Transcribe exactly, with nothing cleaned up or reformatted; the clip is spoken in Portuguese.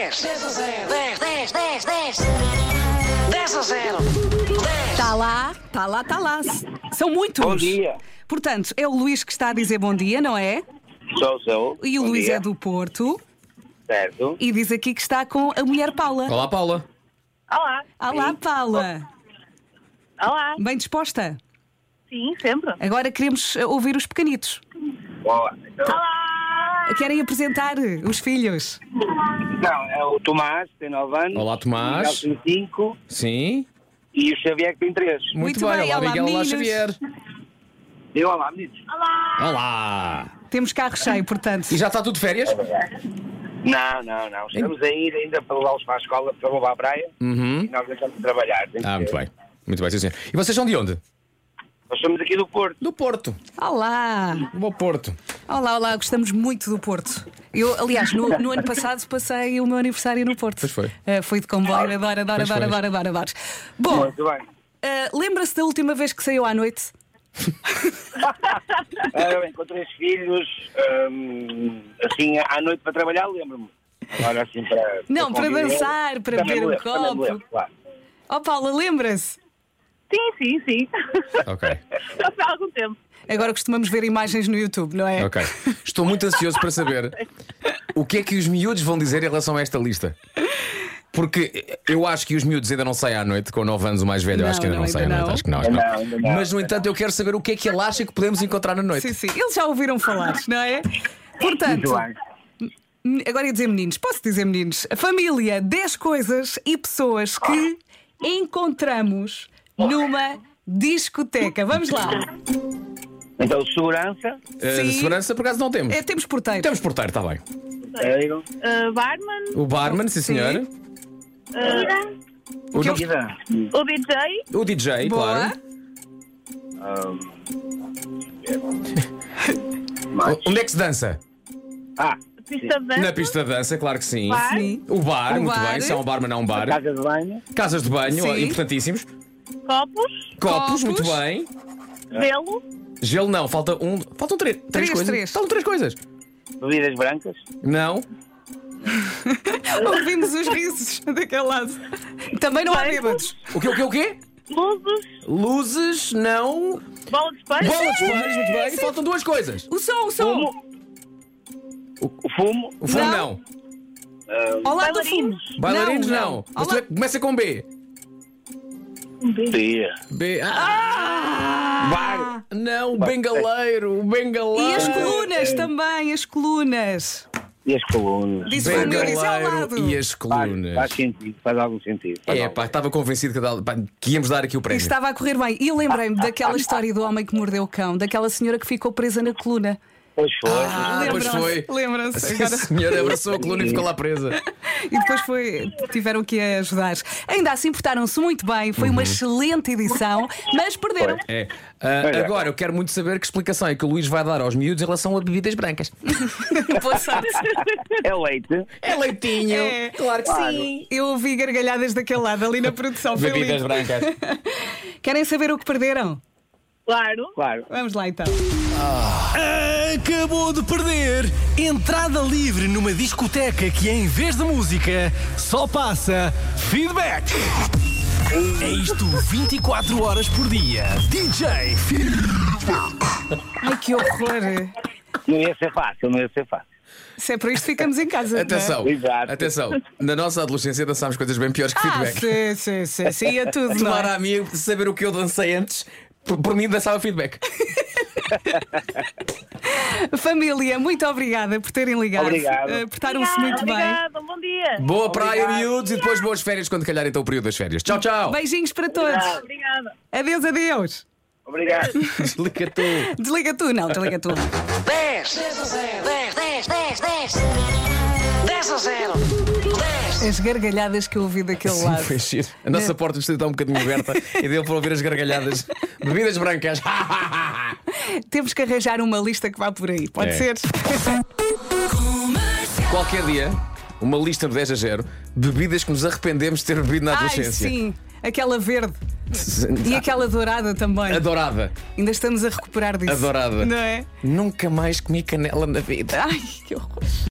dez, dez a zero. dez, dez, dez, dez. dez a zero. Está lá, está lá, está lá. São muitos. Bom dia. Portanto, é o Luís que está a dizer bom dia, não é? Sou, sou. E o Bom Luís dia. é do Porto. Certo. E diz aqui que está com a mulher Paula. Olá, Paula. Olá. Olá, Paula. Olá. Bem disposta? Sim, sempre. Agora queremos uh, ouvir os pequenitos. Olá. Então, Olá. Querem apresentar os filhos. não, é o Tomás, tem nove anos. Olá, Tomás. O Miguel tem cinco. Sim. E o Xavier que tem três. Muito, Muito bem. bem, Olá, olá, Miguel. Olá, meninos. Xavier. Eu, olá, meninos. Olá. Temos carro cheio, portanto. E já está tudo de férias? Não, não, não. Estamos a ir ainda para levá-los para a escola, para levar à praia. Uhum. E nós estamos a trabalhar. Tem que Ah, ser. muito bem. Muito bem, sim, senhor. E vocês são de onde? Nós somos aqui do Porto. Do Porto. Olá. Do bom Porto. Olá, olá, gostamos muito do Porto. Eu, aliás, no, no ano passado passei o meu aniversário no Porto. Pois foi. Uh, fui de comboio, adoro, adoro, Pois adoro, foi. adoro, adoro, adoro. Bom, Muito bem. uh, lembra-se da última vez que saiu à noite? Ora bem, com três filhos, hum, assim, à noite para trabalhar, lembro-me. Agora assim para. Não, para conviver, dançar, para também beber me um lembro, também me copo. lembro, claro. Oh, Paula, lembra-se? Sim, sim, sim. Ok. Já foi há algum tempo. Agora costumamos ver imagens no YouTube, não é? Ok. Estou muito ansioso para saber o que é que os miúdos vão dizer em relação a esta lista. Porque eu acho que os miúdos ainda não saem à noite, com nove anos o mais velho, eu Não, acho que ainda não, não, sai à ainda noite. não. Acho que não, acho que Não, não. ainda não. Mas no entanto, eu quero saber o que é que ele acha que podemos encontrar na noite. Sim, sim. Eles já ouviram falar, não é? Portanto, Muito bem. agora ia dizer meninos, posso dizer meninos? Família, dez coisas e pessoas que encontramos numa discoteca. Vamos lá. Então, segurança, Uh, Sim. segurança, por acaso, não temos. É, temos porteiro. Temos porteiro, está bem. sério, Uh, barman, O barman, sim, senhor. uh, O, do- vida. o D J, o D J, Boa. claro. Hum, mais. Onde é que se dança? Ah, pista de dança, Na pista de dança, claro que sim. Bar. Sim. O bar, O muito bar. bem. Se é um barman, não um bar. casa de banho, Casas de banho, Sim. importantíssimos. copos, Copos, Copos. muito bem. gelo, Gelo não, falta um. Faltam três. Três, Três, coisas. três. Faltam três coisas. bebidas brancas, Não. Ouvimos os risos daquele lado. Também não há bêbados. O quê, o quê, o quê? luzes, Luzes, não. bola de espelho. Bola de espelhos, muito bem. Faltam duas coisas. O som, o som. o fumo, O fumo, Não. não. Ao lado do fumo. Bailarinos. Bailarinos, não. Mas Ao tu é- lado- começa com B. dia, B. Ah! bar, Não, o bengaleiro. O bengaleiro. E as colunas também, as colunas. e as colunas. Disse o meu, disse ao Bengaleiro lado. e as Faz, colunas. faz sentido, faz algum sentido. Faz É, algum. pá, estava convencido que, dá- pá, que íamos dar aqui o prémio. Estava a correr bem. E lembrei-me daquela história do homem que mordeu o cão, daquela senhora que ficou presa na coluna. Pois foi. Ah, pois Lembram-se? foi. Lembram-se Sim, agora. a senhora abraçou a coluna e ficou lá presa. E depois foi, tiveram que a ajudar. Ainda assim portaram-se muito bem, foi uma excelente edição, mas perderam. É. Ah, Pois é. agora, eu quero muito saber que explicação é que o Luís vai dar aos miúdos em relação a bebidas brancas. Boa sorte. É leite, É leitinho. É. Claro que sim. Eu ouvi gargalhadas daquele lado ali na produção. Foi Bebidas lindo. brancas. Querem saber o que perderam? Claro. claro. Vamos lá então. Acabou de perder entrada livre numa discoteca que, em vez de música, só passa feedback. É isto vinte e quatro horas por dia. D J Ai, que horror. Não ia ser fácil, não ia ser fácil. Se é por isto, ficamos em casa. Atenção, Exato. atenção. Na nossa adolescência dançámos coisas bem piores que Não é? Ah, feedback. sim, sim, sim, sim, ia tudo, não Tomar é? a mim saber o que eu dancei antes, por, por mim dançava feedback. Família, muito obrigada por terem ligado. Obrigado. Eh, Portaram-se muito bem. Obrigada, um bom dia. Boa praia, Obrigado. miúdos, e depois boas férias quando calhar então o período das férias. Tchau, tchau. Beijinhos para todos. Obrigada. Adeus, adeus. Obrigado. Desliga tu. Desliga tu, não, desliga tu. dez, dez a zero. dez, dez, dez, dez. dez a zero. dez. As gargalhadas que eu ouvi daquele Sim, lado. foi giro. A nossa porta do estúdio está um bocadinho aberta e deu para ouvir as gargalhadas. Bebidas brancas. Temos que arranjar uma lista que vá por aí. Pode É. ser? Qualquer dia, uma lista de dez a zero, bebidas que nos arrependemos de ter bebido na Ai, adolescência. sim. Aquela verde. E aquela dourada também. Adorada. Ainda estamos a recuperar disso. Adorada. Não é? Nunca mais comi canela na vida. Ai, que horror.